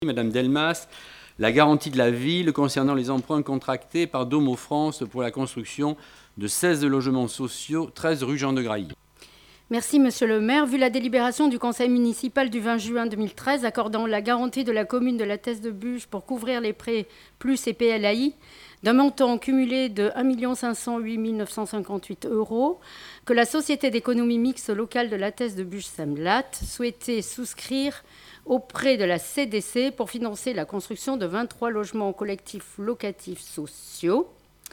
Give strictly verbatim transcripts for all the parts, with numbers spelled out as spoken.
Madame Delmas, la garantie de la ville concernant les emprunts contractés par Domo France pour la construction de seize logements sociaux, treize rue Jean de Grailly. Merci, Monsieur le maire. Vu la délibération du conseil municipal du vingt juin deux mille treize accordant la garantie de la commune de la Thèse-de-Buch pour couvrir les prêts plus et P L A I d'un montant cumulé de un million cinq cent huit mille neuf cent cinquante-huit euros, que la Société d'économie mixte locale de la Thèse-de-Buch-Semlat souhaitait souscrire auprès de la C D C pour financer la construction de vingt-trois logements collectifs locatifs sociaux.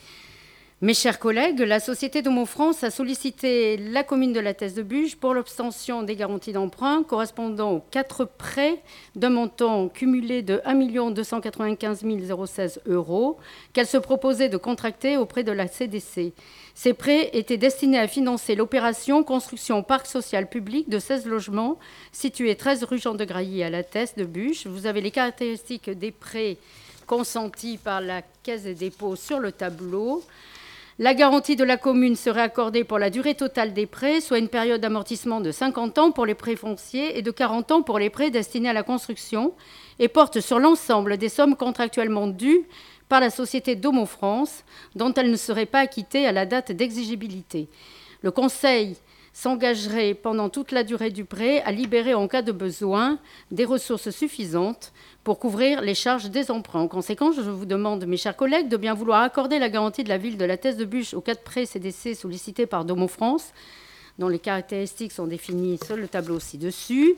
Mes chers collègues, la Société Domo France a sollicité la commune de la Thèse-de-Buch pour l'obtention des garanties d'emprunt correspondant aux quatre prêts d'un montant cumulé de un million deux cent quatre-vingt-quinze mille seize euros qu'elle se proposait de contracter auprès de la C D C. Ces prêts étaient destinés à financer l'opération construction parc social public de seize logements situés treize rue Jean de Grailly à la Thèse-de-Buch. Vous avez les caractéristiques des prêts consentis par la Caisse des dépôts sur le tableau. La garantie de la commune serait accordée pour la durée totale des prêts, soit une période d'amortissement de cinquante ans pour les prêts fonciers et de quarante ans pour les prêts destinés à la construction, et porte sur l'ensemble des sommes contractuellement dues par la société Domo France, dont elle ne serait pas acquittée à la date d'exigibilité. Le Conseil s'engagerait pendant toute la durée du prêt à libérer en cas de besoin des ressources suffisantes pour couvrir les charges des emprunts. En conséquence, je vous demande, mes chers collègues, de bien vouloir accorder la garantie de la ville de la Thèse-de-Buch aux quatre prêts C D C sollicités par Domo France, dont les caractéristiques sont définies sur le tableau ci-dessus,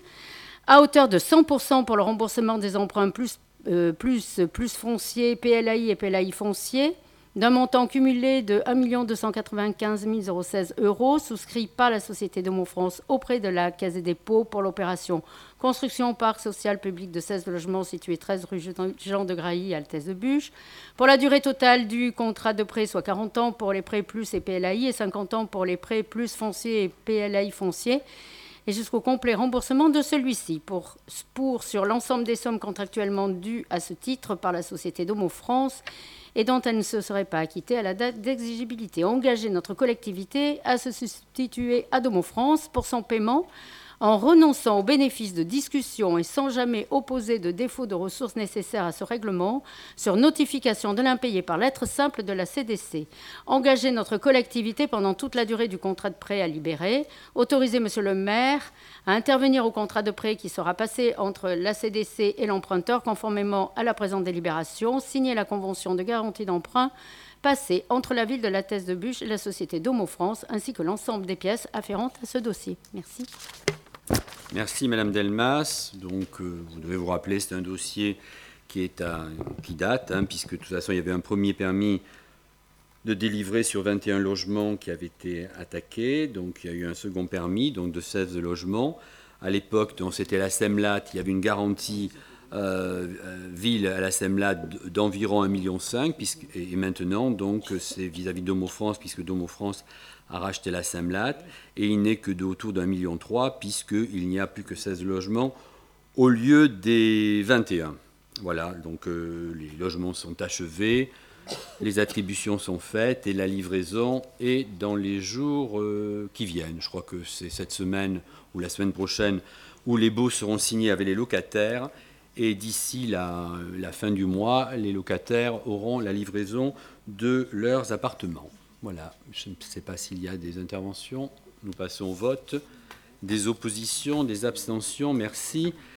à hauteur de cent pour cent pour le remboursement des emprunts plus, euh, plus, plus fonciers, P L A I et P L A I fonciers, d'un montant cumulé de un million deux cent quatre-vingt-quinze mille seize euros, souscrit par la Société Domo France auprès de la Caisse des dépôts pour l'opération construction parc social public de seize logements situés treize rue Jean de Grailly à la Thèse-de-Buch. Pour la durée totale du contrat de prêt, soit quarante ans pour les prêts plus et P L A I et cinquante ans pour les prêts plus fonciers et P L A I fonciers, et jusqu'au complet remboursement de celui-ci, pour, pour sur l'ensemble des sommes contractuellement dues à ce titre par la Société Domo France et dont elle ne se serait pas acquittée à la date d'exigibilité. Engager notre collectivité à se substituer à Domo France pour son paiement en renonçant aux bénéfices de discussion et sans jamais opposer de défaut de ressources nécessaires à ce règlement, sur notification de l'impayé par lettre simple de la C D C. Engager notre collectivité pendant toute la durée du contrat de prêt à libérer. Autoriser Monsieur le maire à intervenir au contrat de prêt qui sera passé entre la C D C et l'emprunteur conformément à la présente délibération. Signer la convention de garantie d'emprunt passée entre la ville de la Thèse-de-Buch et la société Domo France, ainsi que l'ensemble des pièces afférentes à ce dossier. Merci. Merci Madame Delmas. Donc euh, vous devez vous rappeler, c'est un dossier qui, est à, qui date, hein, puisque de toute façon il y avait un premier permis de délivrer sur vingt et un logements qui avait été attaqué. Donc il y a eu un second permis donc de seize logements. À l'époque, donc, c'était la Semlat, il y avait une garantie euh, euh, ville à la Semlat d'environ un million cinq, puisque, et maintenant donc c'est vis-à-vis de Domo France, puisque Domo France a racheté la Semlat, et il n'est que d'autour d'un million trois, puisqu'il n'y a plus que seize logements au lieu des vingt et un. Voilà, donc euh, les logements sont achevés, les attributions sont faites, et la livraison est dans les jours euh, qui viennent. Je crois que c'est cette semaine ou la semaine prochaine où les baux seront signés avec les locataires, et d'ici la, la fin du mois, les locataires auront la livraison de leurs appartements. Voilà, je ne sais pas s'il y a des interventions. Nous passons au vote. Des oppositions, des abstentions, merci.